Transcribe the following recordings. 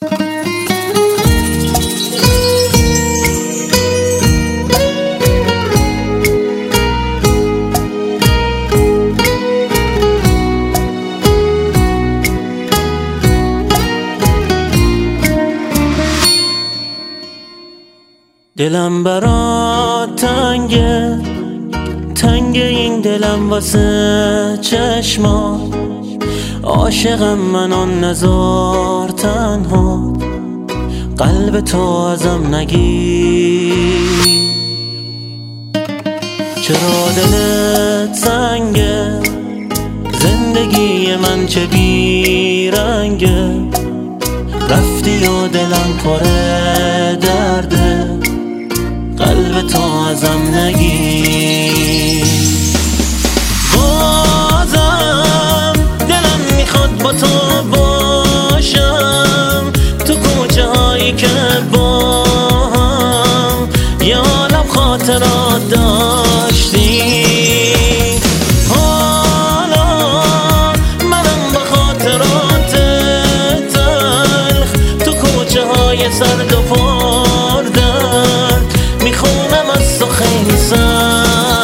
دلم برات تنگه، تنگ این دلم واسه چشما، عاشقم من آن نزار تنها، قلب تو ازم نگیر. چرا دلت سنگه، زندگی من چه بیرنگه، رفتی و دلم پره درده، قلب تو ازم نگیر. بازم دلم میخواد با تو باشم، تو کوچه هایی که با هم یه عالم خاطرات داشتی. حالا منم با خاطرات تلخ تو کوچه های سرد و پردرد میخونم از تو خیلی سرد.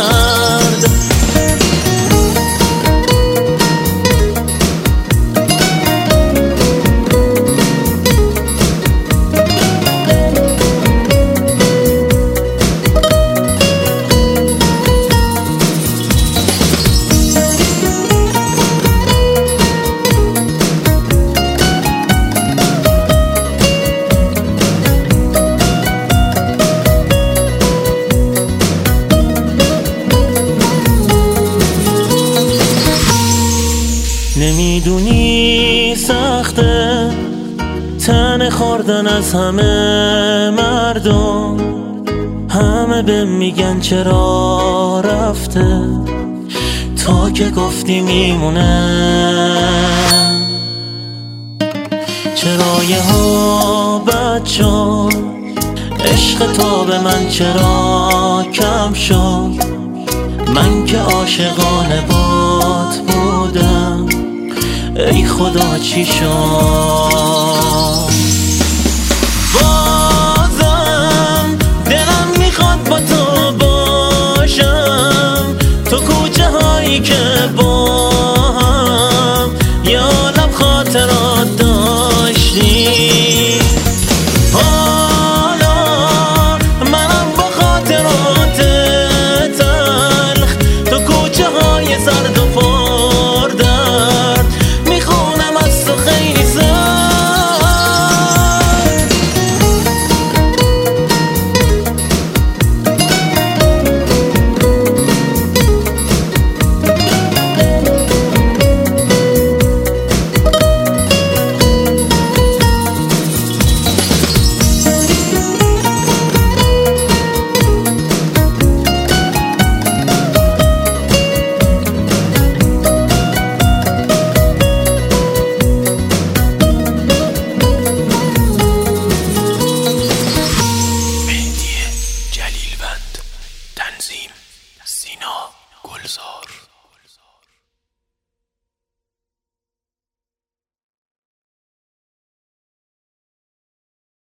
نمیدونی سخته تن خوردن از همه مردم، همه به میگن چرا رفته، تا که گفتی میمونه. چرا یه ها بد شد، عشق تو به من چرا کم شد، من که عاشقانه بات بودم، ای خدا چی شد. بازم دلم میخواد با تو باشم، تو کوچه هایی که با